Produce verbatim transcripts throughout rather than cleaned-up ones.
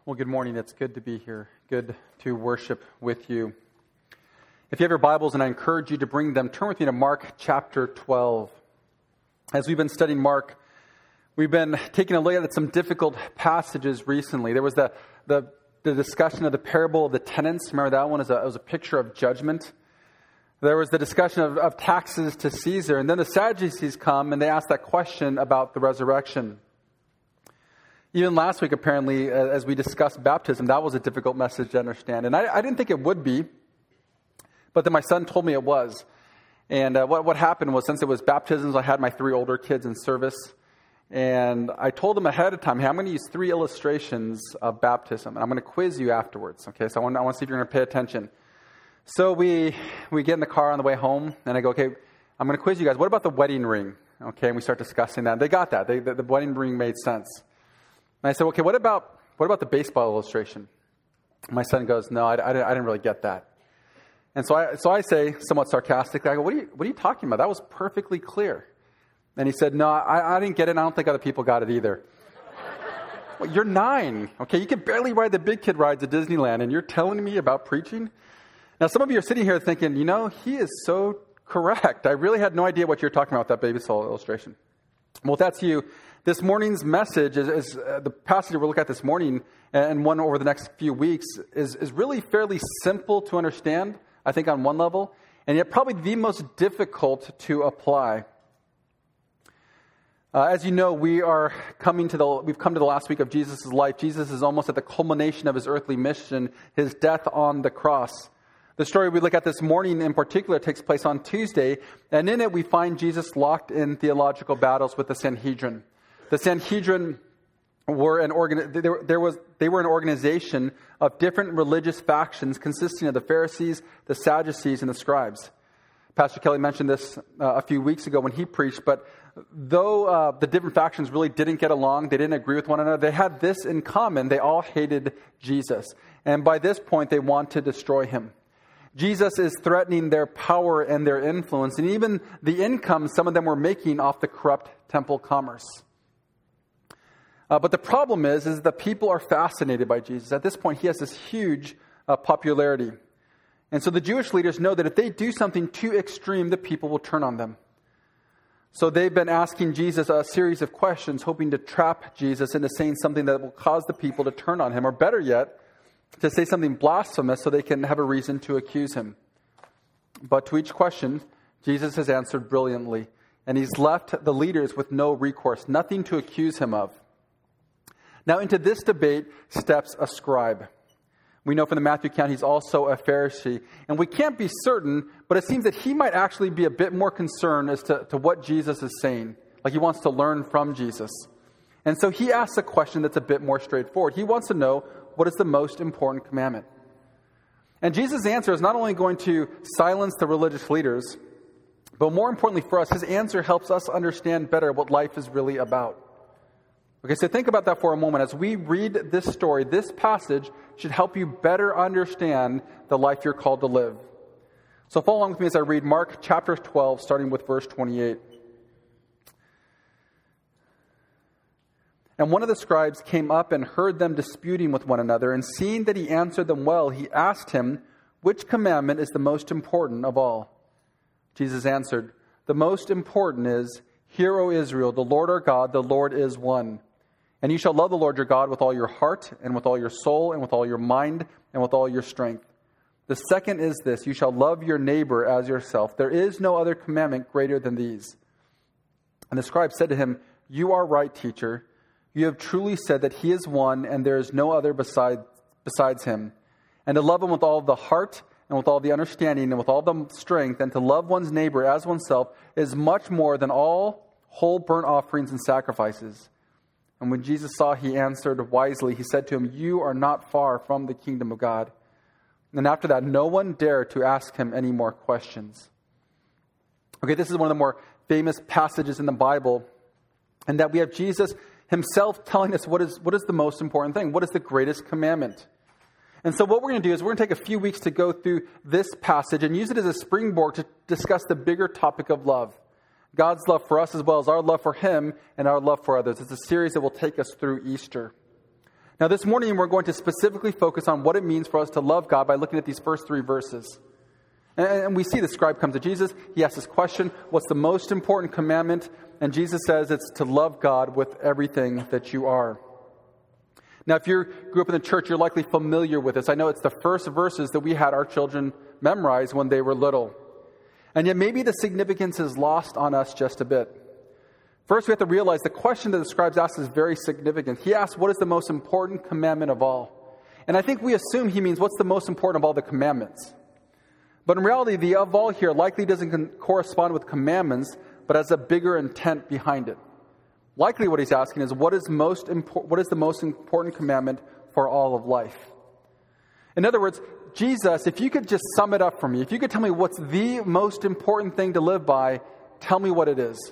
Well, good morning. It's good to be here. Good to worship with you. If you have your Bibles, and I encourage you to bring them, turn with me to Mark chapter twelve. As we've been studying Mark, we've been taking a look at some difficult passages recently. There was the the, the discussion of the parable of the tenants. Remember that one? It was, a, it was a picture of judgment. There was the discussion of, of taxes to Caesar. And then the Sadducees come and they ask that question about the resurrection. Even last week, apparently, as we discussed baptism, that was a difficult message to understand. And I, I didn't think it would be, but then my son told me it was. And uh, what, what happened was, since it was baptisms, I had my three older kids in service. And I told them ahead of time, hey, I'm going to use three illustrations of baptism. And I'm going to quiz you afterwards. Okay, so I want, I want to see if you're going to pay attention. So we we get in the car on the way home, and I go, okay, I'm going to quiz you guys. What about the wedding ring? Okay, and we start discussing that. They got that. They, the, the wedding ring made sense. And I said, okay, what about what about the baseball illustration? My son goes, no, I, I, didn't, I didn't really get that. And so I so I say, somewhat sarcastically, I go, what are you what are you talking about? That was perfectly clear. And he said, no, I, I didn't get it, and I don't think other people got it either. Well, you're nine, okay? You can barely ride the big kid rides at Disneyland, and you're telling me about preaching? Now, some of you are sitting here thinking, you know, he is so correct. I really had no idea what you're talking about with that baseball illustration. Well, if that's you, this morning's message is, is uh, the passage we'll look at this morning and one over the next few weeks is, is really fairly simple to understand, I think, on one level, and yet probably the most difficult to apply. Uh, as you know, we are coming to the we've come to the last week of Jesus' life. Jesus is almost at the culmination of his earthly mission, his death on the cross. The story we look at this morning in particular takes place on Tuesday, and in it we find Jesus locked in theological battles with the Sanhedrin. The Sanhedrin were an organ. There, there was they were an organization of different religious factions consisting of the Pharisees, the Sadducees, and the scribes. Pastor Kelly mentioned this uh, a few weeks ago when he preached, but though uh, the different factions really didn't get along, they didn't agree with one another, they had this in common. They all hated Jesus. And by this point, they want to destroy him. Jesus is threatening their power and their influence, and even the income some of them were making off the corrupt temple commerce. Uh, but the problem is, is that people are fascinated by Jesus. At this point, he has this huge uh, popularity. And so the Jewish leaders know that if they do something too extreme, the people will turn on them. So they've been asking Jesus a series of questions, hoping to trap Jesus into saying something that will cause the people to turn on him, or better yet, to say something blasphemous so they can have a reason to accuse him. But to each question, Jesus has answered brilliantly, and he's left the leaders with no recourse, nothing to accuse him of. Now into this debate steps a scribe. We know from the Matthew account he's also a Pharisee. And we can't be certain, but it seems that he might actually be a bit more concerned as to, to what Jesus is saying. Like he wants to learn from Jesus. And so he asks a question that's a bit more straightforward. He wants to know, what is the most important commandment? And Jesus' answer is not only going to silence the religious leaders, but more importantly for us, his answer helps us understand better what life is really about. Okay, so think about that for a moment. As we read this story, this passage should help you better understand the life you're called to live. So follow along with me as I read Mark chapter twelve, starting with verse twenty-eight. And one of the scribes came up and heard them disputing with one another, and seeing that he answered them well, he asked him, which commandment is the most important of all? Jesus answered, the most important is, hear, O Israel, the Lord our God, the Lord is one. And you shall love the Lord your God with all your heart, and with all your soul, and with all your mind, and with all your strength. The second is this, you shall love your neighbor as yourself. There is no other commandment greater than these. And the scribe said to him, you are right, teacher. You have truly said that he is one, and there is no other beside, besides him. And to love him with all the heart, and with all the understanding, and with all the strength, and to love one's neighbor as oneself is much more than all whole burnt offerings and sacrifices. And when Jesus saw he answered wisely, he said to him, you are not far from the kingdom of God. And after that, no one dared to ask him any more questions. Okay, this is one of the more famous passages in the Bible, and that we have Jesus himself telling us what is what is the most important thing, what is the greatest commandment. And so what we're going to do is we're going to take a few weeks to go through this passage and use it as a springboard to discuss the bigger topic of love. God's love for us as well as our love for him and our love for others. It's a series that will take us through Easter. Now, this morning, we're going to specifically focus on what it means for us to love God by looking at these first three verses. And we see the scribe comes to Jesus. He asks this question, what's the most important commandment? And Jesus says it's to love God with everything that you are. Now, if you grew up in the church, you're likely familiar with this. I know it's the first verses that we had our children memorize when they were little. And yet maybe the significance is lost on us just a bit. First, we have to realize the question that the scribes ask is very significant. He asks, what is the most important commandment of all? And I think we assume he means, what's the most important of all the commandments? But in reality, the of all here likely doesn't con- correspond with commandments, but has a bigger intent behind it. Likely what he's asking is, what is, most impor- what is the most important commandment for all of life? In other words, Jesus, if you could just sum it up for me, if you could tell me what's the most important thing to live by, tell me what it is.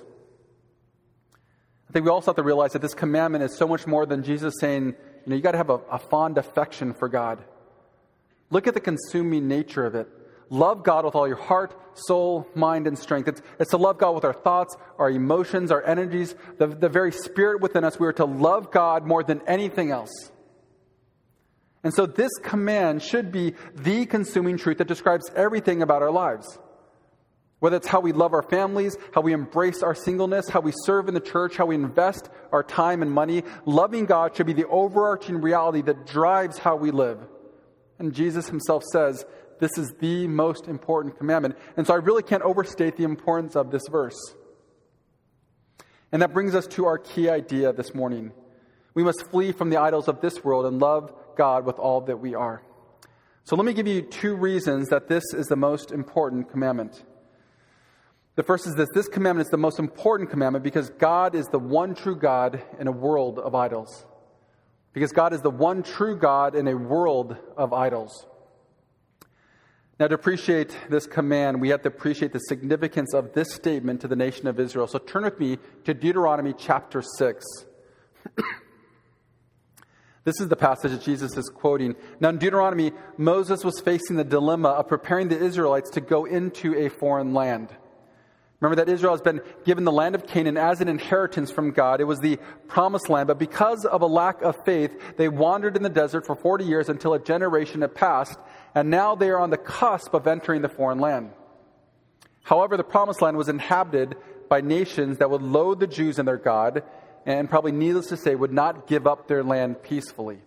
I think we also have to realize that this commandment is so much more than Jesus saying, you know, you got to have a, a fond affection for God. Look at the consuming nature of it. Love God with all your heart, soul, mind, and strength. It's, it's to love God with our thoughts, our emotions, our energies, the, the very spirit within us. We are to love God more than anything else. And so this command should be the consuming truth that describes everything about our lives. Whether it's how we love our families, how we embrace our singleness, how we serve in the church, how we invest our time and money, loving God should be the overarching reality that drives how we live. And Jesus himself says, this is the most important commandment. And so I really can't overstate the importance of this verse. And that brings us to our key idea this morning. We must flee from the idols of this world and love God with all that we are. So let me give you two reasons that this is the most important commandment. The first is this. This commandment is the most important commandment because God is the one true God in a world of idols. Because God is the one true God in a world of idols. Now, to appreciate this command, we have to appreciate the significance of this statement to the nation of Israel. So turn with me to Deuteronomy chapter six. This is the passage that Jesus is quoting. Now, in Deuteronomy, Moses was facing the dilemma of preparing the Israelites to go into a foreign land. Remember that Israel has been given the land of Canaan as an inheritance from God. It was the promised land, but because of a lack of faith, they wandered in the desert for forty years until a generation had passed, and now they are on the cusp of entering the foreign land. However, the promised land was inhabited by nations that would loathe the Jews and their God, and probably needless to say, would not give up their land peacefully.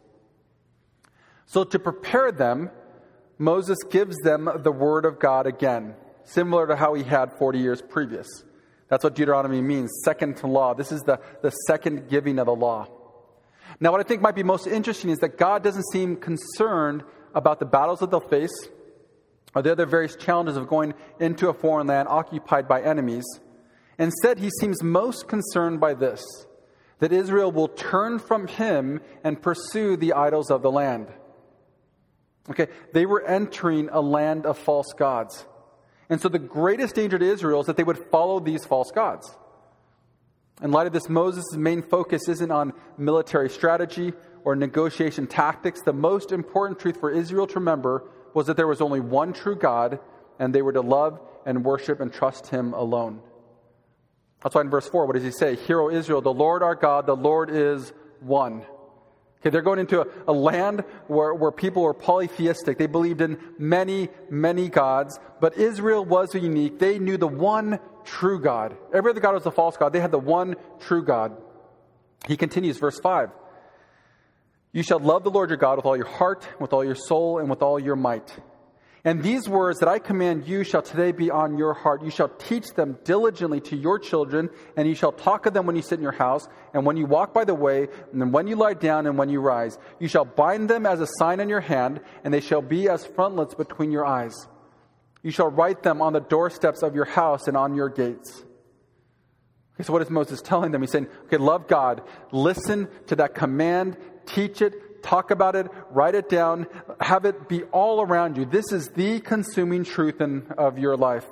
So to prepare them, Moses gives them the word of God again, similar to how he had forty years previous. That's what Deuteronomy means, second to law. This is the, the second giving of the law. Now, what I think might be most interesting is that God doesn't seem concerned about the battles that they'll face or the other various challenges of going into a foreign land occupied by enemies. Instead, he seems most concerned by this, that Israel will turn from him and pursue the idols of the land. Okay, they were entering a land of false gods. And so the greatest danger to Israel is that they would follow these false gods. In light of this, Moses' main focus isn't on military strategy or negotiation tactics. The most important truth for Israel to remember was that there was only one true God, and they were to love and worship and trust him alone. That's why in verse four, what does he say? Hear, O Israel, the Lord our God, the Lord is one. Okay, they're going into a, a land where, where people were polytheistic. They believed in many, many gods. But Israel was unique. They knew the one true God. Every other God was a false God. They had the one true God. He continues, verse five. You shall love the Lord your God with all your heart, with all your soul, and with all your might. And these words that I command you shall today be on your heart. You shall teach them diligently to your children, and you shall talk of them when you sit in your house, and when you walk by the way, and then when you lie down and when you rise. You shall bind them as a sign on your hand, and they shall be as frontlets between your eyes. You shall write them on the doorsteps of your house and on your gates. Okay, so what is Moses telling them? He's saying, okay, love God. Listen to that command. Teach it. Talk about it, write it down, have it be all around you. This is the consuming truth in, of your life.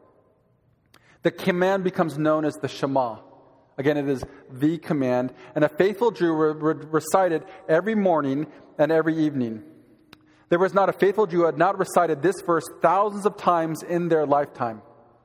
The command becomes known as the Shema. Again, it is the command. And a faithful Jew would recite it every morning and every evening. There was not a faithful Jew who had not recited this verse thousands of times in their lifetime.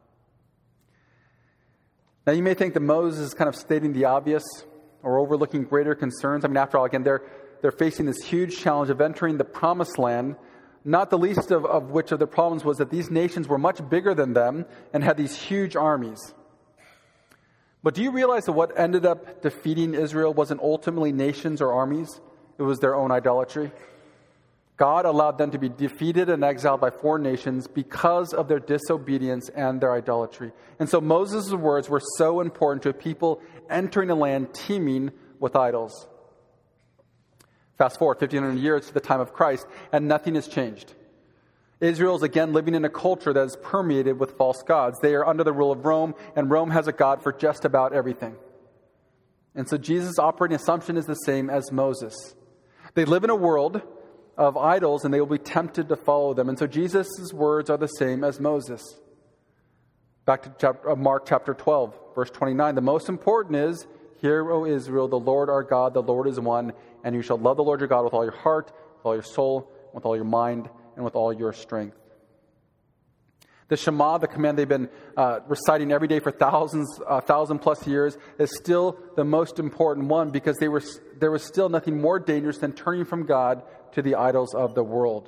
Now, you may think that Moses is kind of stating the obvious or overlooking greater concerns. I mean, after all, again, they're they're facing this huge challenge of entering the promised land, not the least of, of which of the problems was that these nations were much bigger than them and had these huge armies. But do you realize that what ended up defeating Israel wasn't ultimately nations or armies? It was their own idolatry. God allowed them to be defeated and exiled by foreign nations because of their disobedience and their idolatry. And so Moses' words were so important to a people entering a land teeming with idols. Fast forward fifteen hundred years to the time of Christ, and nothing has changed. Israel is again living in a culture that is permeated with false gods. They are under the rule of Rome, and Rome has a god for just about everything. And so Jesus' operating assumption is the same as Moses. They live in a world of idols, and they will be tempted to follow them. And so Jesus' words are the same as Moses. Back to chapter, uh, Mark chapter twelve, verse twenty-nine. The most important is, "Hear, O Israel, the Lord our God, the Lord is one, and you shall love the Lord your God with all your heart, with all your soul, with all your mind, and with all your strength." The Shema, the command they've been uh, reciting every day for thousands, uh, thousand plus years, is still the most important one because they were there was still nothing more dangerous than turning from God to the idols of the world.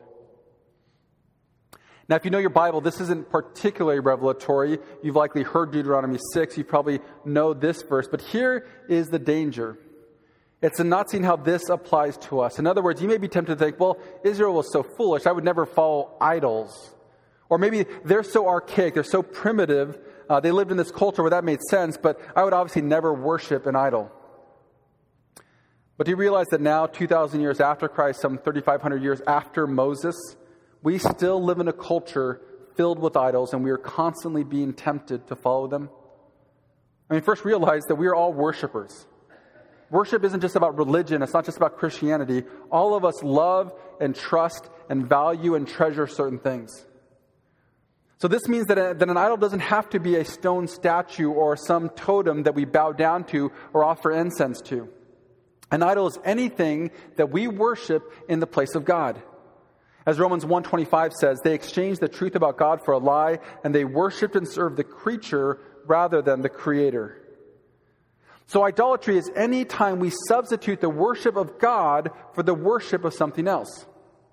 Now, if you know your Bible, this isn't particularly revelatory. You've likely heard Deuteronomy six. You probably know this verse. But here is the danger. It's in not seeing how this applies to us. In other words, you may be tempted to think, well, Israel was so foolish, I would never follow idols. Or maybe they're so archaic, they're so primitive, uh, they lived in this culture where that made sense, but I would obviously never worship an idol. But do you realize that now, two thousand years after Christ, some thirty-five hundred years after Moses, we still live in a culture filled with idols, and we are constantly being tempted to follow them? I mean, first realize that we are all worshipers. Worship isn't just about religion. It's not just about Christianity. All of us love and trust and value and treasure certain things. So this means that, a, that an idol doesn't have to be a stone statue or some totem that we bow down to or offer incense to. An idol is anything that we worship in the place of God. As Romans one twenty-five says, they exchanged the truth about God for a lie, and they worshiped and served the creature rather than the Creator. So idolatry is any time we substitute the worship of God for the worship of something else.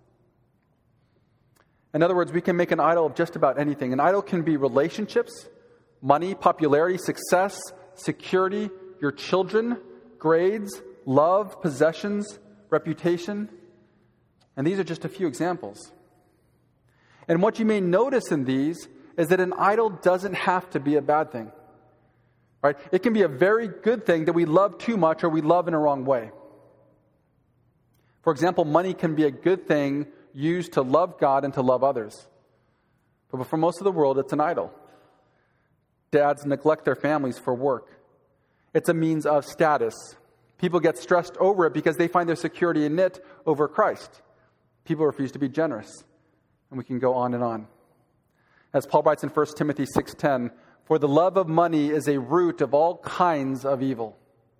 In other words, we can make an idol of just about anything. An idol can be relationships, money, popularity, success, security, your children, grades, love, possessions, reputation. And these are just a few examples. And what you may notice in these is that an idol doesn't have to be a bad thing. Right? It can be a very good thing that we love too much or we love in a wrong way. For example, money can be a good thing used to love God and to love others. But for most of the world, it's an idol. Dads neglect their families for work. It's a means of status. People get stressed over it because they find their security in it over Christ. People refuse to be generous. And we can go on and on. As Paul writes in First Timothy six ten, "For the love of money is a root of all kinds of evil."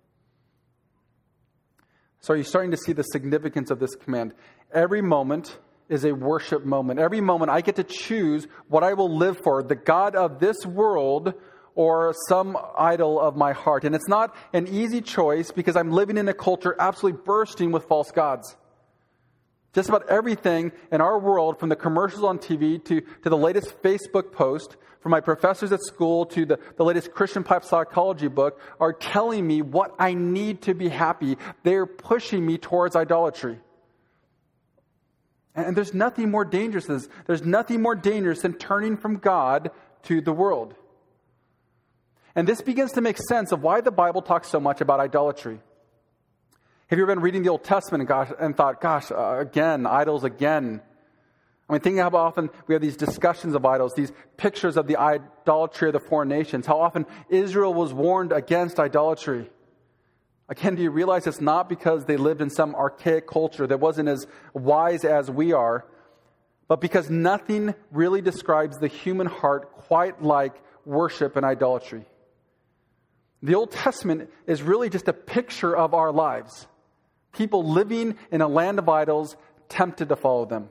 So are you starting to see the significance of this command? Every moment is a worship moment. Every moment I get to choose what I will live for, the God of this world or some idol of my heart. And it's not an easy choice because I'm living in a culture absolutely bursting with false gods. Just about everything in our world, from the commercials on T V to, to the latest Facebook post, from my professors at school to the, the latest Christian pop psychology book, are telling me what I need to be happy. They're pushing me towards idolatry. And, and there's nothing more dangerous than this. There's nothing more dangerous than turning from God to the world. And this begins to make sense of why the Bible talks so much about idolatry. Have you ever been reading the Old Testament and, gosh, and thought, gosh, uh, again, idols again? I mean, think how often we have these discussions of idols, these pictures of the idolatry of the foreign nations, how often Israel was warned against idolatry. Again, do you realize it's not because they lived in some archaic culture that wasn't as wise as we are, but because nothing really describes the human heart quite like worship and idolatry. The Old Testament is really just a picture of our lives. People living in a land of idols, tempted to follow them.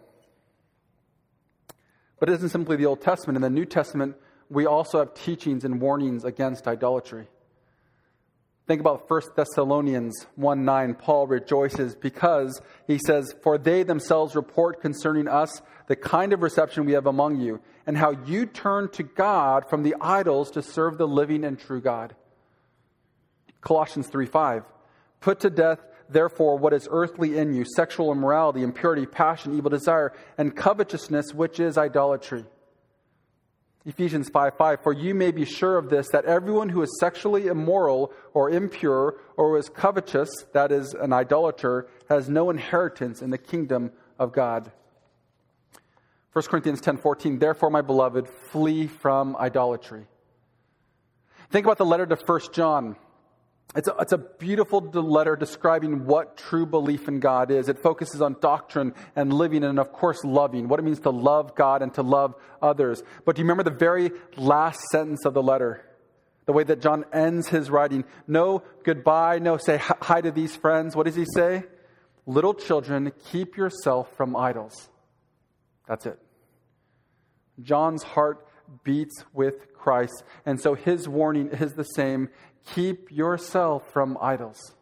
But it isn't simply the Old Testament. In the New Testament, we also have teachings and warnings against idolatry. Think about First Thessalonians one nine. Paul rejoices because he says, "For they themselves report concerning us the kind of reception we have among you, and how you turn to God from the idols to serve the living and true God." Colossians three five. "Put to death, therefore, what is earthly in you, sexual immorality, impurity, passion, evil desire, and covetousness, which is idolatry." Ephesians five five, "For you may be sure of this, that everyone who is sexually immoral or impure or is covetous," that is, an idolater, "has no inheritance in the kingdom of God." First Corinthians ten fourteen, "Therefore, my beloved, flee from idolatry." Think about the letter to First John. It's a, it's a beautiful letter describing what true belief in God is. It focuses on doctrine and living and, of course, loving. What it means to love God and to love others. But do you remember the very last sentence of the letter? The way that John ends his writing. No goodbye, no say hi to these friends. What does he say? "Little children, keep yourself from idols." That's it. John's heart beats with Christ. And so his warning is the same. Keep yourself from idols.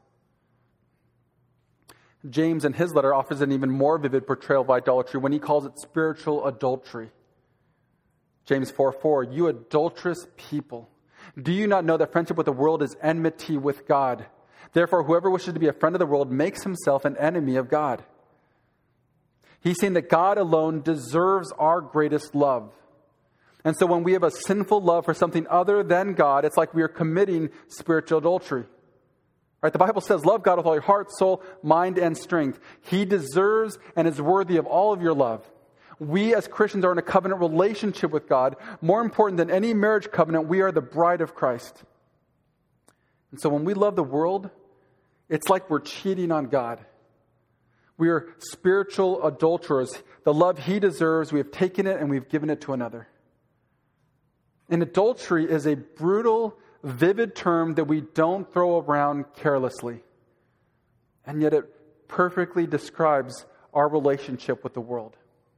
James in his letter offers an even more vivid portrayal of idolatry when he calls it spiritual adultery. James four four, "You adulterous people, do you not know that friendship with the world is enmity with God? Therefore, whoever wishes to be a friend of the world makes himself an enemy of God." He's saying that God alone deserves our greatest love. And so when we have a sinful love for something other than God, it's like we are committing spiritual adultery. Right? The Bible says, "Love God with all your heart, soul, mind, and strength." He deserves and is worthy of all of your love. We as Christians are in a covenant relationship with God. More important than any marriage covenant, we are the bride of Christ. And so when we love the world, it's like we're cheating on God. We are spiritual adulterers. The love He deserves, we have taken it and we've given it to another. And adultery is a brutal, vivid term that we don't throw around carelessly. And yet it perfectly describes our relationship with the world.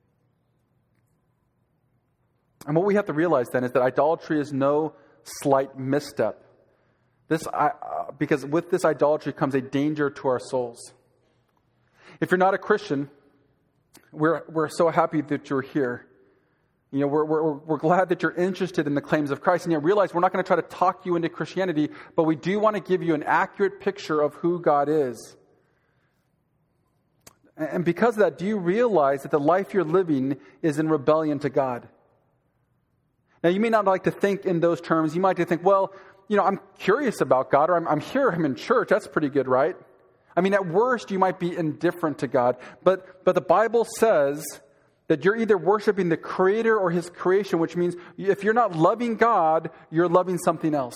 And what we have to realize then is that idolatry is no slight misstep. This, uh, because with this idolatry comes a danger to our souls. If you're not a Christian, we're we're so happy that you're here. You know, we're, we're, we're glad that you're interested in the claims of Christ. And yet realize we're not going to try to talk you into Christianity, but we do want to give you an accurate picture of who God is. And because of that, do you realize that the life you're living is in rebellion to God? Now, you may not like to think in those terms. You might think, well, you know, I'm curious about God, or I'm, I'm here, I'm in church. That's pretty good, right? I mean, at worst, you might be indifferent to God. But, but the Bible says that you're either worshiping the Creator or His creation, which means if you're not loving God, you're loving something else.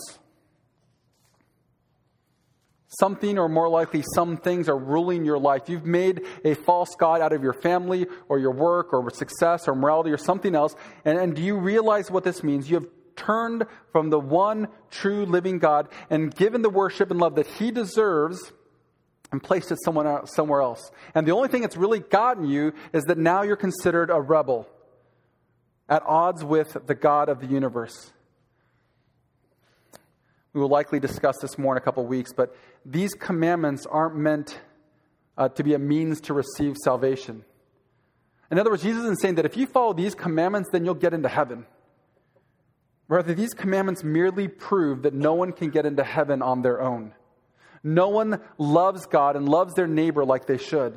Something, or more likely some things, are ruling your life. You've made a false god out of your family or your work or success or morality or something else. And, and do you realize what this means? You have turned from the one true living God and given the worship and love that He deserves and placed it someone somewhere else. And the only thing that's really gotten you is that now you're considered a rebel, at odds with the God of the universe. We will likely discuss this more in a couple of weeks, but these commandments aren't meant uh, to be a means to receive salvation. In other words, Jesus isn't saying that if you follow these commandments, then you'll get into heaven. Rather, these commandments merely prove that no one can get into heaven on their own. No one loves God and loves their neighbor like they should.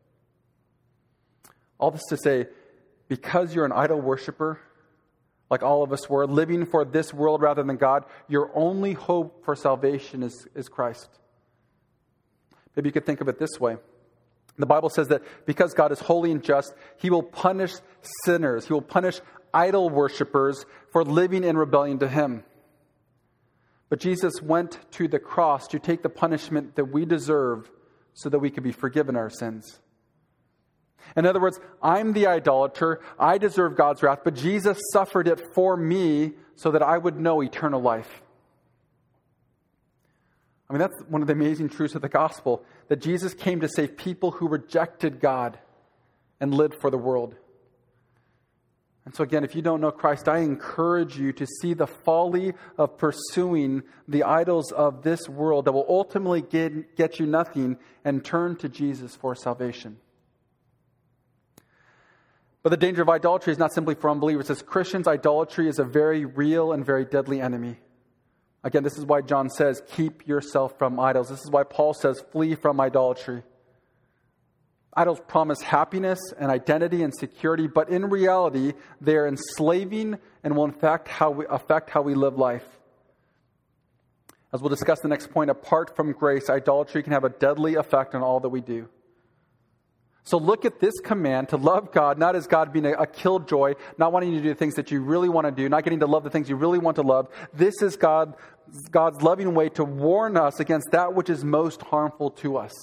All this to say, because you're an idol worshiper, like all of us were, living for this world rather than God, your only hope for salvation is, is Christ. Maybe you could think of it this way. The Bible says that because God is holy and just, He will punish sinners. He will punish idol worshipers for living in rebellion to Him. But Jesus went to the cross to take the punishment that we deserve so that we could be forgiven our sins. In other words, I'm the idolater. I deserve God's wrath, but Jesus suffered it for me so that I would know eternal life. I mean, that's one of the amazing truths of the gospel, that Jesus came to save people who rejected God and lived for the world. And so again, if you don't know Christ, I encourage you to see the folly of pursuing the idols of this world that will ultimately get, get you nothing, and turn to Jesus for salvation. But the danger of idolatry is not simply for unbelievers. As Christians, idolatry is a very real and very deadly enemy. Again, this is why John says, keep yourself from idols. This is why Paul says, flee from idolatry. Idols promise happiness and identity and security, but in reality, they are enslaving and will in fact how we, affect how we live life. As we'll discuss the next point, apart from grace, idolatry can have a deadly effect on all that we do. So look at this command to love God, not as God being a, a killjoy, not wanting to do the things that you really want to do, not getting to love the things you really want to love. This is God, God's loving way to warn us against that which is most harmful to us.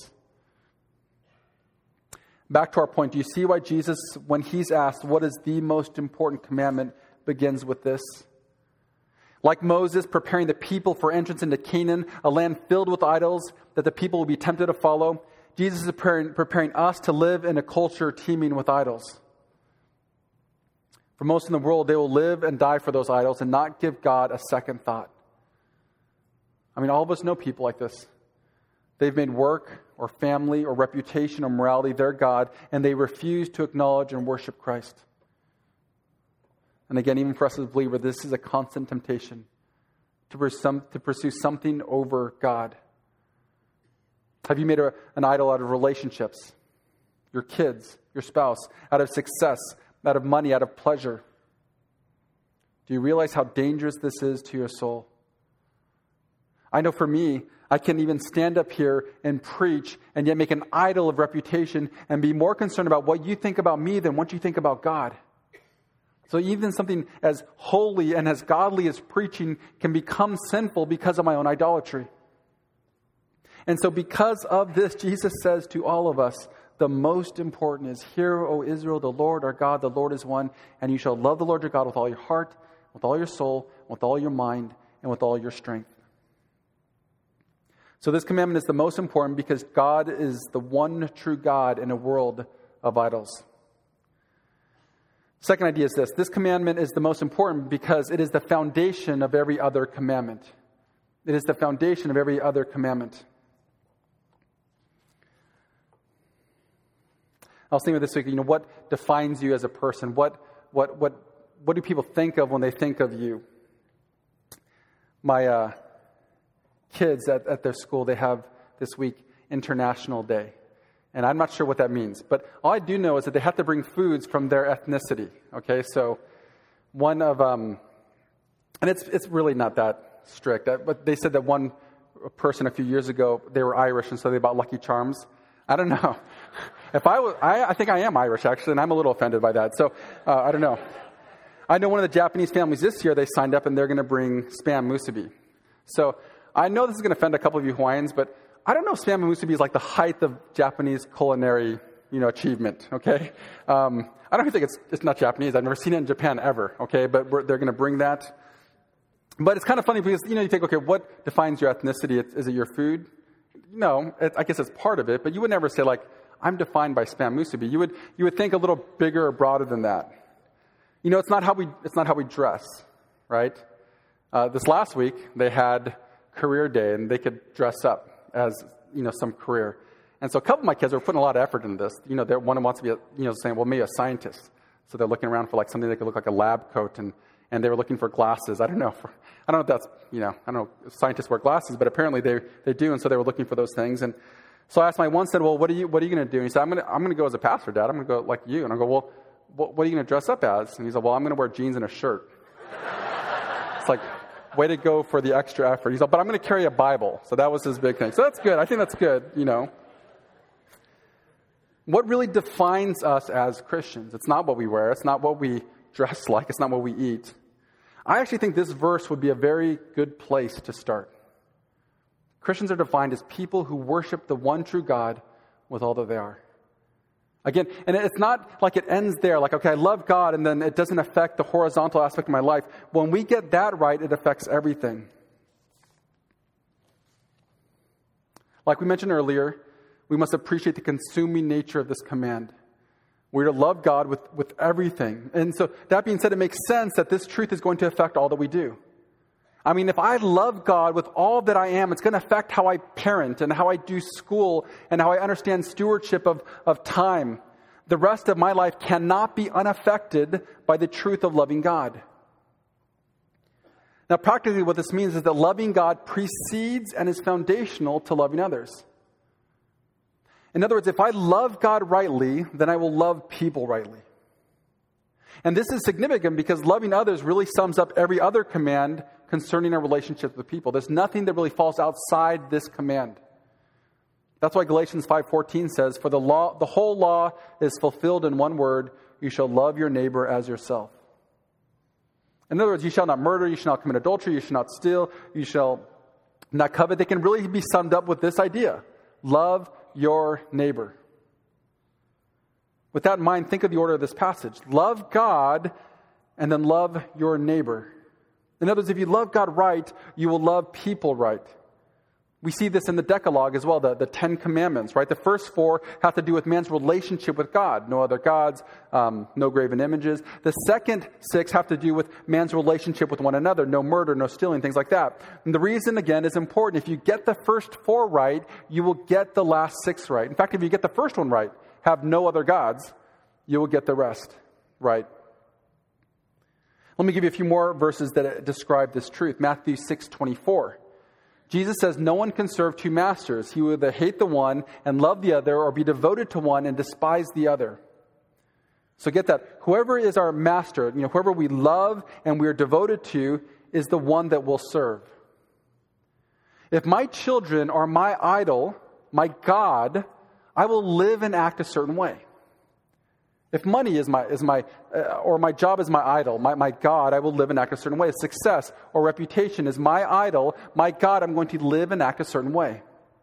Back to our point, do you see why Jesus, when he's asked what is the most important commandment, begins with this? Like Moses preparing the people for entrance into Canaan, a land filled with idols that the people will be tempted to follow, Jesus is preparing, preparing us to live in a culture teeming with idols. For most in the world, they will live and die for those idols and not give God a second thought. I mean, all of us know people like this. They've made work or family or reputation or morality their God, and they refuse to acknowledge and worship Christ. And again, even for us as believers, this is a constant temptation to pursue, to pursue something over God. Have you made a, an idol out of relationships, your kids, your spouse, out of success, out of money, out of pleasure? Do you realize how dangerous this is to your soul? I know for me, I can even stand up here and preach and yet make an idol of reputation and be more concerned about what you think about me than what you think about God. So even something as holy and as godly as preaching can become sinful because of my own idolatry. And so because of this, Jesus says to all of us, the most important is, hear, O Israel, the Lord our God, the Lord is one, and you shall love the Lord your God with all your heart, with all your soul, with all your mind, and with all your strength. So this commandment is the most important because God is the one true God in a world of idols. Second idea is this. This commandment is the most important because it is the foundation of every other commandment. It is the foundation of every other commandment. I was thinking this week, you know, what defines you as a person? What what what what do people think of when they think of you? My uh, kids at, at their school, they have this week International Day. And I'm not sure what that means. But all I do know is that they have to bring foods from their ethnicity. Okay, so one of, um, and it's it's really not that strict. But they said that one person a few years ago, they were Irish, and so they bought Lucky Charms. I don't know. If I was, I, I think I am Irish, actually, and I'm a little offended by that. So, uh, I don't know. I know one of the Japanese families this year, they signed up and they're going to bring Spam musubi. So, I know this is going to offend a couple of you Hawaiians, but I don't know if Spam musubi is like the height of Japanese culinary, you know, achievement, okay? Um, I don't think it's it's not Japanese. I've never seen it in Japan ever, okay? But we're, they're going to bring that. But it's kind of funny because, you know, you think, okay, what defines your ethnicity? Is it your food? No, it, I guess it's part of it, but you would never say, like, I'm defined by Spam musubi. You would you would think a little bigger or broader than that. You know, it's not how we it's not how we dress, right? Uh, this last week they had career day, and they could dress up as, you know, some career. And so a couple of my kids are putting a lot of effort into this. You know, one wants to be, a, you know, saying, well, maybe a scientist. So they're looking around for like something that could look like a lab coat, and and they were looking for glasses. I don't know. For, I don't know if that's, you know, I don't know if scientists wear glasses, but apparently they they do, and so they were looking for those things. And so I asked my one son, well, what are you what are you going to do? And he said, I'm going to I'm going to go as a pastor, Dad. I'm going to go like you. And I go, well, what, what are you going to dress up as? And he said, well, I'm going to wear jeans and a shirt. It's like, way to go for the extra effort. He said, but I'm going to carry a Bible. So that was his big thing. So that's good. I think that's good, you know. What really defines us as Christians? It's not what we wear. It's not what we dress like. It's not what we eat. I actually think this verse would be a very good place to start. Christians are defined as people who worship the one true God with all that they are. Again, and it's not like it ends there, like, okay, I love God, and then it doesn't affect the horizontal aspect of my life. When we get that right, it affects everything. Like we mentioned earlier, we must appreciate the consuming nature of this command. We're to love God with, with everything. And so that being said, it makes sense that this truth is going to affect all that we do. I mean, if I love God with all that I am, it's going to affect how I parent and how I do school and how I understand stewardship of, of time. The rest of my life cannot be unaffected by the truth of loving God. Now, practically what this means is that loving God precedes and is foundational to loving others. In other words, if I love God rightly, then I will love people rightly. And this is significant because loving others really sums up every other command concerning our relationship with people. There's nothing that really falls outside this command. That's why Galatians five fourteen says, "For the law, the whole law is fulfilled in one word: you shall love your neighbor as yourself." In other words, you shall not murder, you shall not commit adultery, you shall not steal, you shall not covet. They can really be summed up with this idea: love your neighbor. With that in mind, think of the order of this passage. Love God and then love your neighbor. In other words, if you love God right, you will love people right. We see this in the Decalogue as well, the, the Ten Commandments, right? The first four have to do with man's relationship with God. No other gods, um, no graven images. The second six have to do with man's relationship with one another. No murder, no stealing, things like that. And the reason, again, is important. If you get the first four right, you will get the last six right. In fact, if you get the first one right, have no other gods, you will get the rest right. Let me give you a few more verses that describe this truth. Matthew six twenty-four. Jesus says, "No one can serve two masters. He will either hate the one and love the other, or be devoted to one and despise the other." So get that. Whoever is our master, you know, whoever we love and we are devoted to, is the one that we'll serve. If my children are my idol, my God, I will live and act a certain way. If money is my, is my uh, or my job is my idol, my, my God, I will live and act a certain way. If success or reputation is my idol, my God, I'm going to live and act a certain way.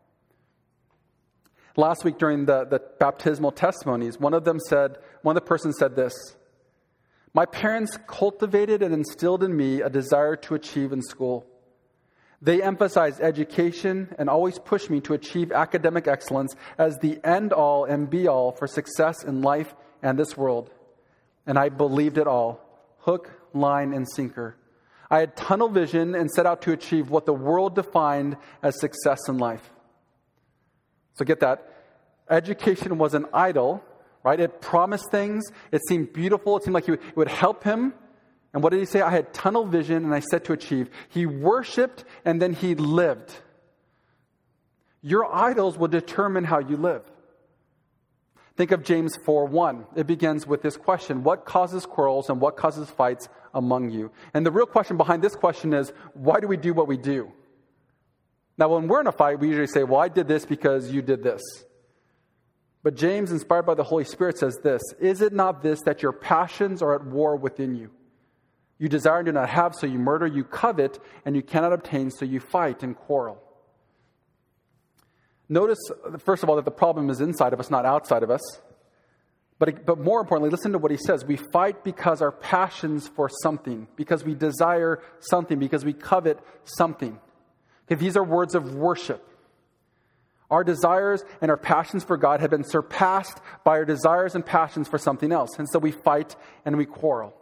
Last week during the, the baptismal testimonies, one of them said, one of the persons said this: "My parents cultivated and instilled in me a desire to achieve in school. They emphasized education and always pushed me to achieve academic excellence as the end-all and be-all for success in life and this world. And I believed it all. Hook, line, and sinker. I had tunnel vision and set out to achieve what the world defined as success in life." So get that. Education was an idol, right? It promised things. It seemed beautiful. It seemed like it would help him. And what did he say? I had tunnel vision and I set to achieve. He worshiped and then he lived. Your idols will determine how you live. Think of James four one. It begins with this question: what causes quarrels and what causes fights among you? And the real question behind this question is, why do we do what we do? Now, when we're in a fight, we usually say, well, I did this because you did this. But James, inspired by the Holy Spirit, says this: is it not this, that your passions are at war within you? You desire and do not have, so you murder. You covet and you cannot obtain, so you fight and quarrel. Notice, first of all, that the problem is inside of us, not outside of us. But, but more importantly, listen to what he says. We fight because our passions for something, because we desire something, because we covet something. Okay, these are words of worship. Our desires and our passions for God have been surpassed by our desires and passions for something else. And so we fight and we quarrel.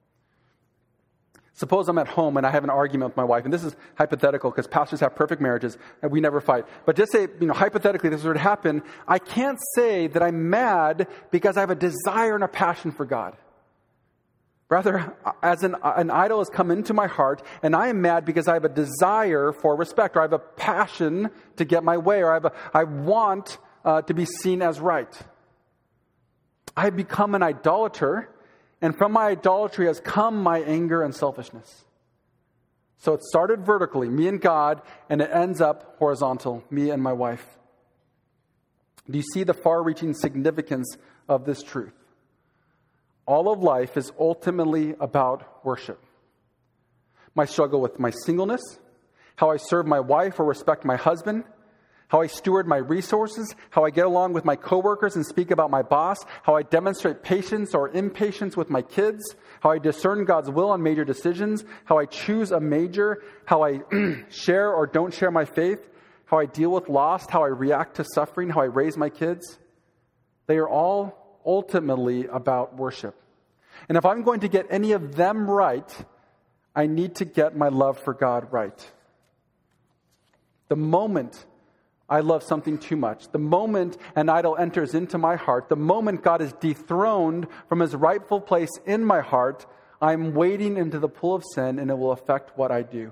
Suppose I'm at home and I have an argument with my wife, and this is hypothetical because pastors have perfect marriages and we never fight. But just say, you know, hypothetically this were to happen, I can't say that I'm mad because I have a desire and a passion for God. Rather, as an, an idol has come into my heart, and I am mad because I have a desire for respect, or I have a passion to get my way, or I have a, I want uh, to be seen as right. I have become an idolater. And from my idolatry has come my anger and selfishness. So it started vertically, me and God, and it ends up horizontal, me and my wife. Do you see the far-reaching significance of this truth? All of life is ultimately about worship. My struggle with my singleness, how I serve my wife or respect my husband, how I steward my resources, how I get along with my coworkers and speak about my boss, how I demonstrate patience or impatience with my kids, how I discern God's will on major decisions, how I choose a major, how I share or don't share my faith, how I deal with loss, how I react to suffering, how I raise my kids. They are all ultimately about worship. And if I'm going to get any of them right, I need to get my love for God right. The moment I love something too much, the moment an idol enters into my heart, the moment God is dethroned from his rightful place in my heart, I'm wading into the pool of sin, and it will affect what I do.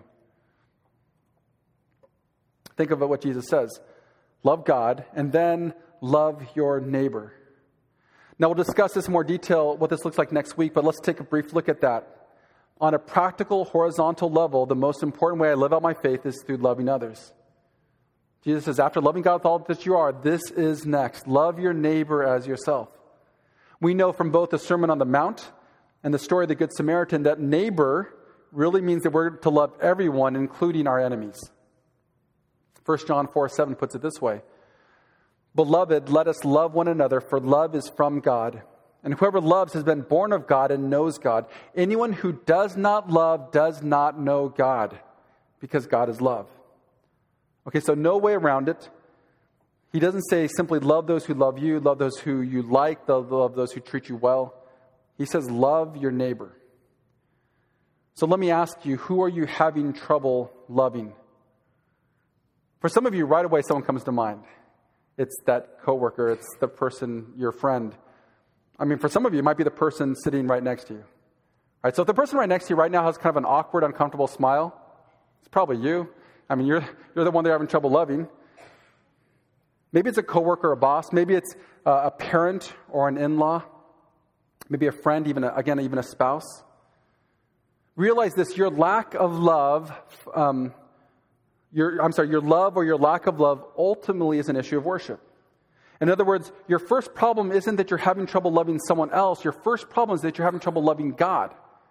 Think of what Jesus says. Love God, and then love your neighbor. Now, we'll discuss this in more detail, what this looks like next week, but let's take a brief look at that. On a practical, horizontal level, the most important way I live out my faith is through loving others. Jesus says, after loving God with all that you are, this is next. Love your neighbor as yourself. We know from both the Sermon on the Mount and the story of the Good Samaritan that neighbor really means that we're to love everyone, including our enemies. First John four seven puts it this way. Beloved, let us love one another, for love is from God. And whoever loves has been born of God and knows God. Anyone who does not love does not know God, because God is love. Okay, so no way around it. He doesn't say simply love those who love you, love those who you like, love those who treat you well. He says love your neighbor. So let me ask you, who are you having trouble loving? For some of you, right away, someone comes to mind. It's that coworker. It's the person, your friend. I mean, for some of you, it might be the person sitting right next to you. All right, so if the person right next to you right now has kind of an awkward, uncomfortable smile, it's probably you. I mean, you're you're the one they're having trouble loving. Maybe it's a coworker or a boss. Maybe it's uh, a parent or an in-law. Maybe a friend, even a, again, even a spouse. Realize this: your lack of love. Um, Your, I'm sorry, your love or your lack of love ultimately is an issue of worship. In other words, your first problem isn't that you're having trouble loving someone else. Your first problem is that you're having trouble loving God.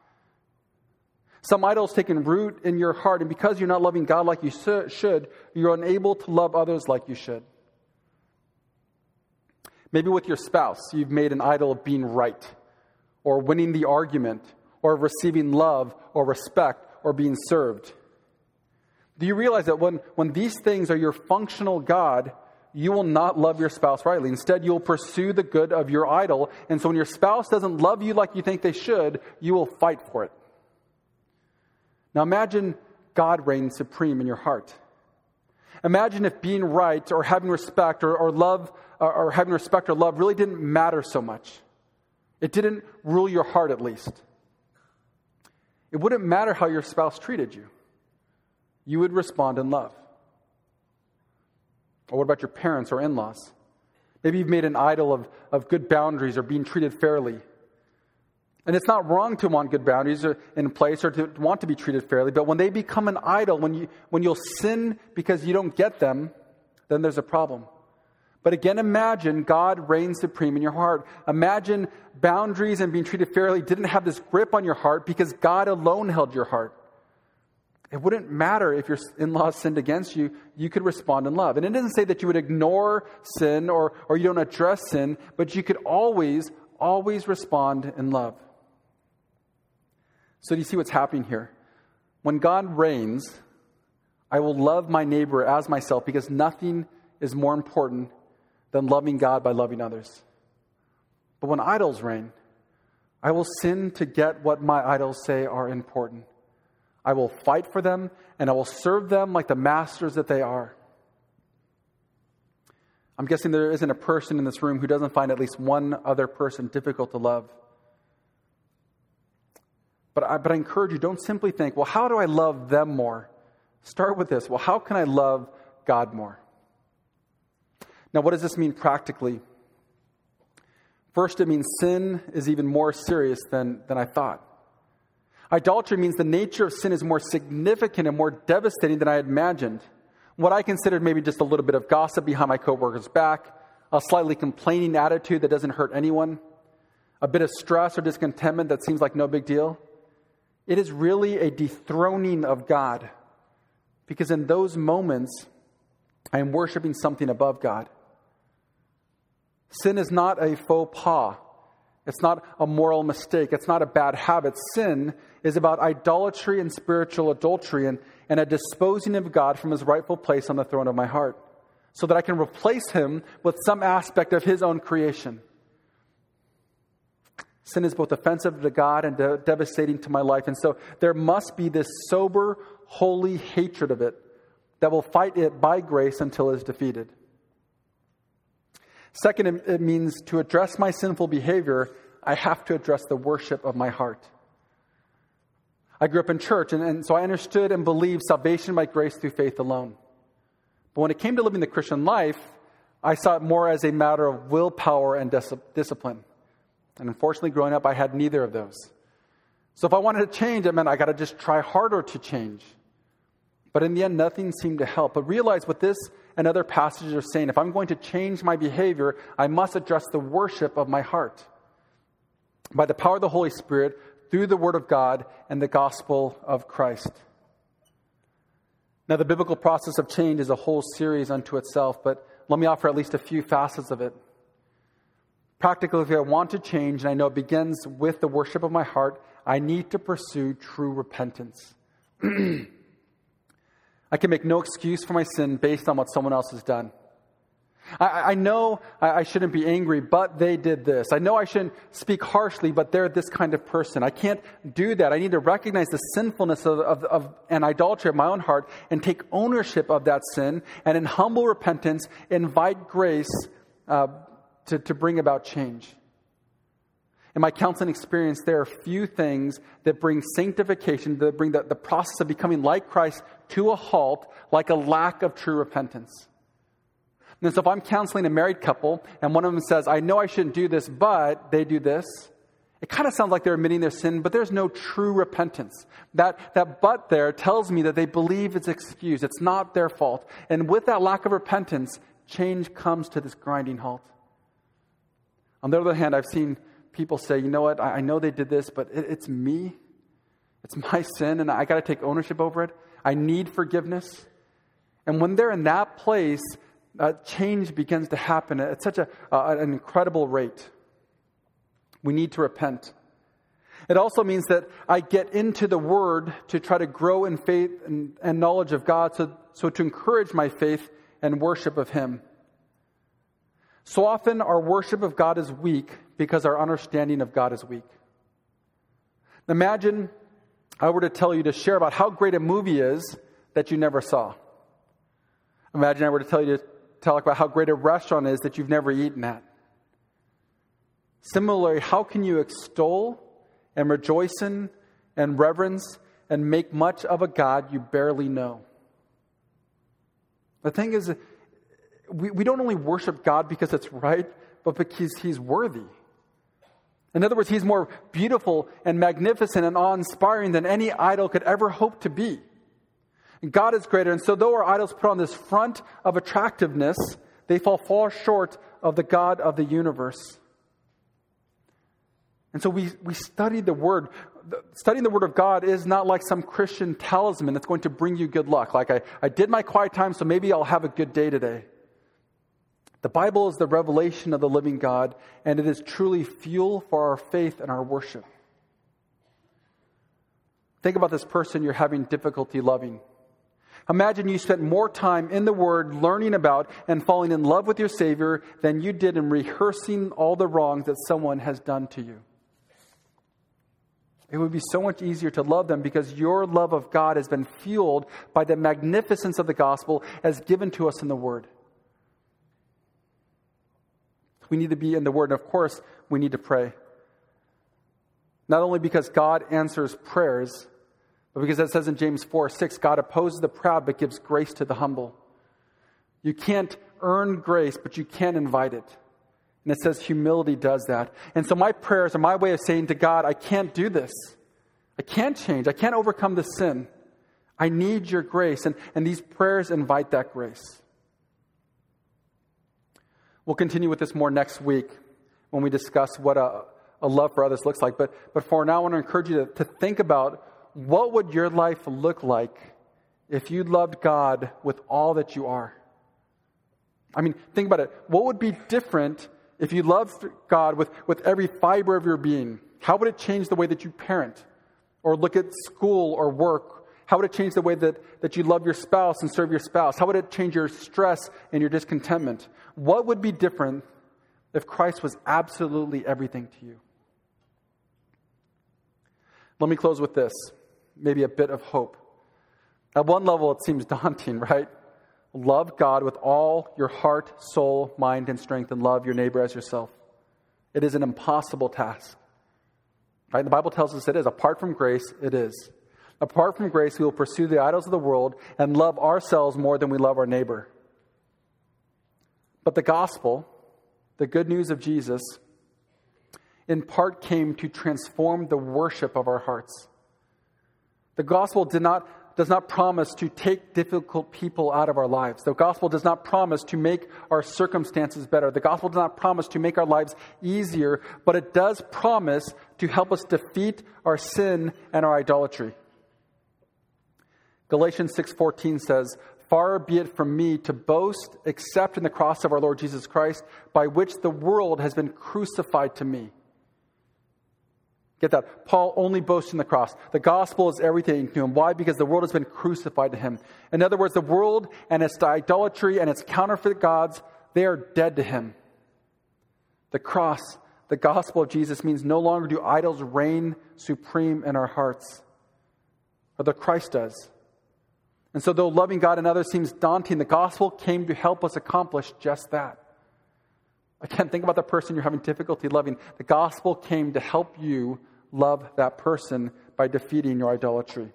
Some idol's taken root in your heart, and because you're not loving God like you should, you're unable to love others like you should. Maybe with your spouse, you've made an idol of being right, or winning the argument, or receiving love, or respect, or being served. Do you realize that when, when these things are your functional God, you will not love your spouse rightly? Instead, you'll pursue the good of your idol. And so when your spouse doesn't love you like you think they should, you will fight for it. Now imagine God reigns supreme in your heart. Imagine if being right or having respect or, or love or, or having respect or love really didn't matter so much. It didn't rule your heart, at least. It wouldn't matter how your spouse treated you. You would respond in love. Or what about your parents or in-laws? Maybe you've made an idol of, of good boundaries or being treated fairly. And it's not wrong to want good boundaries or in place or to want to be treated fairly, but when they become an idol, when you when you'll sin because you don't get them, then there's a problem. But again, imagine God reigns supreme in your heart. Imagine boundaries and being treated fairly didn't have this grip on your heart because God alone held your heart. It wouldn't matter if your in-laws sinned against you, you could respond in love. And it doesn't say that you would ignore sin or, or you don't address sin, but you could always, always respond in love. So do you see what's happening here? When God reigns, I will love my neighbor as myself because nothing is more important than loving God by loving others. But when idols reign, I will sin to get what my idols say are important. I will fight for them, and I will serve them like the masters that they are. I'm guessing there isn't a person in this room who doesn't find at least one other person difficult to love. But I, but I encourage you, don't simply think, well, how do I love them more? Start with this. Well, how can I love God more? Now, what does this mean practically? First, it means sin is even more serious than, than I thought. Idolatry means the nature of sin is more significant and more devastating than I had imagined. What I considered maybe just a little bit of gossip behind my coworker's back, a slightly complaining attitude that doesn't hurt anyone, a bit of stress or discontentment that seems like no big deal. It is really a dethroning of God, because in those moments, I am worshiping something above God. Sin is not a faux pas. It's not a moral mistake. It's not a bad habit. Sin is about idolatry and spiritual adultery and, and a disposing of God from his rightful place on the throne of my heart so that I can replace him with some aspect of his own creation. Sin is both offensive to God and de- devastating to my life. And so there must be this sober, holy hatred of it that will fight it by grace until it is defeated. Second, it, it means to address my sinful behavior, I have to address the worship of my heart. I grew up in church, and, and so I understood and believed salvation by grace through faith alone. But when it came to living the Christian life, I saw it more as a matter of willpower and dis- discipline. And unfortunately, growing up, I had neither of those. So if I wanted to change, it meant I got to just try harder to change. But in the end, nothing seemed to help. But realize what this and other passages are saying. If I'm going to change my behavior, I must address the worship of my heart. By the power of the Holy Spirit, through the Word of God and the gospel of Christ. Now, the biblical process of change is a whole series unto itself, but let me offer at least a few facets of it. Practically, if I want to change, and I know it begins with the worship of my heart, I need to pursue true repentance. I can make no excuse for my sin based on what someone else has done. I, I know I shouldn't be angry, but they did this. I know I shouldn't speak harshly, but they're this kind of person. I can't do that. I need to recognize the sinfulness of, of, of an idolatry of my own heart and take ownership of that sin, and in humble repentance, invite grace uh, to, to bring about change. In my counseling experience, there are few things that bring sanctification, that bring the, the process of becoming like Christ to a halt, like a lack of true repentance. And so if I'm counseling a married couple and one of them says, I know I shouldn't do this, but they do this, it kind of sounds like they're admitting their sin, but there's no true repentance. That, that but there tells me that they believe it's excused. It's not their fault. And with that lack of repentance, change comes to this grinding halt. On the other hand, I've seen people say, you know what, I, I know they did this, but it, it's me. It's my sin, and I got to take ownership over it. I need forgiveness. And when they're in that place, Uh, change begins to happen at such a, uh, an incredible rate. We need to repent. It also means that I get into the Word to try to grow in faith and, and knowledge of God, so, so to encourage my faith and worship of Him. So often our worship of God is weak because our understanding of God is weak. Imagine I were to tell you to share about how great a movie is that you never saw. Imagine I were to tell you to talk about how great a restaurant is that you've never eaten at. Similarly, how can you extol and rejoice in and reverence and make much of a God you barely know? The thing is, we, we don't only worship God because it's right, but because He's worthy. In other words, He's more beautiful and magnificent and awe-inspiring than any idol could ever hope to be. God is greater, and so though our idols put on this front of attractiveness, they fall far short of the God of the universe. And so we, we study the Word. Studying the Word of God is not like some Christian talisman that's going to bring you good luck. Like, I, I did my quiet time, so maybe I'll have a good day today. The Bible is the revelation of the living God, and it is truly fuel for our faith and our worship. Think about this person you're having difficulty loving. Imagine you spent more time in the Word learning about and falling in love with your Savior than you did in rehearsing all the wrongs that someone has done to you. It would be so much easier to love them because your love of God has been fueled by the magnificence of the gospel as given to us in the Word. We need to be in the Word, and of course, we need to pray. Not only because God answers prayers, but because it says in James four six, God opposes the proud but gives grace to the humble. You can't earn grace, but you can invite it. And it says humility does that. And so my prayers are my way of saying to God, I can't do this. I can't change. I can't overcome this sin. I need your grace. And, and these prayers invite that grace. We'll continue with this more next week when we discuss what a, a love for others looks like. But, but for now, I want to encourage you to, to think about what would your life look like if you loved God with all that you are? I mean, think about it. What would be different if you loved God with, with every fiber of your being? How would it change the way that you parent or look at school or work? How would it change the way that, that you love your spouse and serve your spouse? How would it change your stress and your discontentment? What would be different if Christ was absolutely everything to you? Let me close with this, maybe a bit of hope. At one level, it seems daunting, right? Love God with all your heart, soul, mind, and strength, and love your neighbor as yourself. It is an impossible task. Right? The Bible tells us it is. Apart from grace, it is. Apart from grace, we will pursue the idols of the world and love ourselves more than we love our neighbor. But the gospel, the good news of Jesus, in part came to transform the worship of our hearts. The gospel did not does not promise to take difficult people out of our lives. The gospel does not promise to make our circumstances better. The gospel does not promise to make our lives easier, but it does promise to help us defeat our sin and our idolatry. Galatians six fourteen says, "Far be it from me to boast except in the cross of our Lord Jesus Christ, by which the world has been crucified to me." Get that? Paul only boasts in the cross. The gospel is everything to him. Why? Because the world has been crucified to him. In other words, the world and its idolatry and its counterfeit gods, they are dead to him. The cross, the gospel of Jesus, means no longer do idols reign supreme in our hearts, but Christ does. And so though loving God and others seems daunting, the gospel came to help us accomplish just that. Again, think about the person you're having difficulty loving. The gospel came to help you love that person by defeating your idolatry.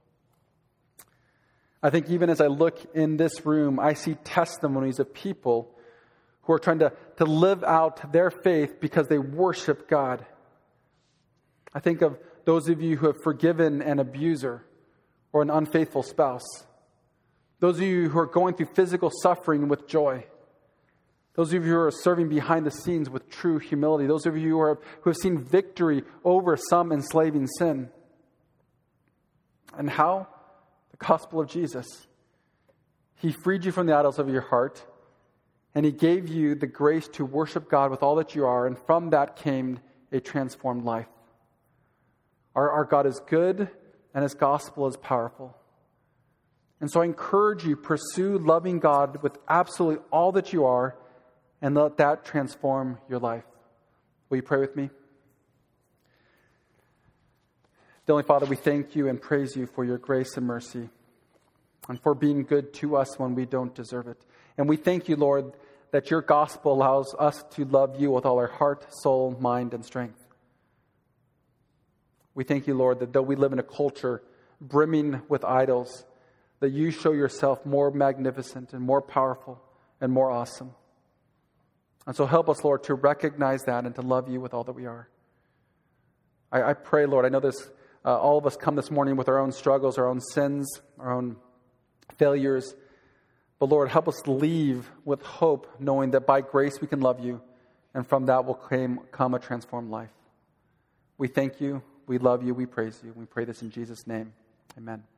I think even as I look in this room, I see testimonies of people who are trying to, to live out their faith because they worship God. I think of those of you who have forgiven an abuser or an unfaithful spouse. Those of you who are going through physical suffering with joy. Those of you who are serving behind the scenes with true humility. Those of you who, are, who have seen victory over some enslaving sin. And how? The gospel of Jesus. He freed you from the idols of your heart, and He gave you the grace to worship God with all that you are, and from that came a transformed life. Our, our God is good, and His gospel is powerful. And so I encourage you, pursue loving God with absolutely all that you are, and let that transform your life. Will you pray with me? Heavenly Father, we thank you and praise you for your grace and mercy, and for being good to us when we don't deserve it. And we thank you, Lord, that your gospel allows us to love you with all our heart, soul, mind, and strength. We thank you, Lord, that though we live in a culture brimming with idols, that you show yourself more magnificent and more powerful and more awesome. And so help us, Lord, to recognize that and to love you with all that we are. I, I pray, Lord, I know this, uh, all of us come this morning with our own struggles, our own sins, our own failures. But Lord, help us leave with hope, knowing that by grace we can love you, and from that will come, come a transformed life. We thank you, we love you, we praise you. We pray this in Jesus' name. Amen.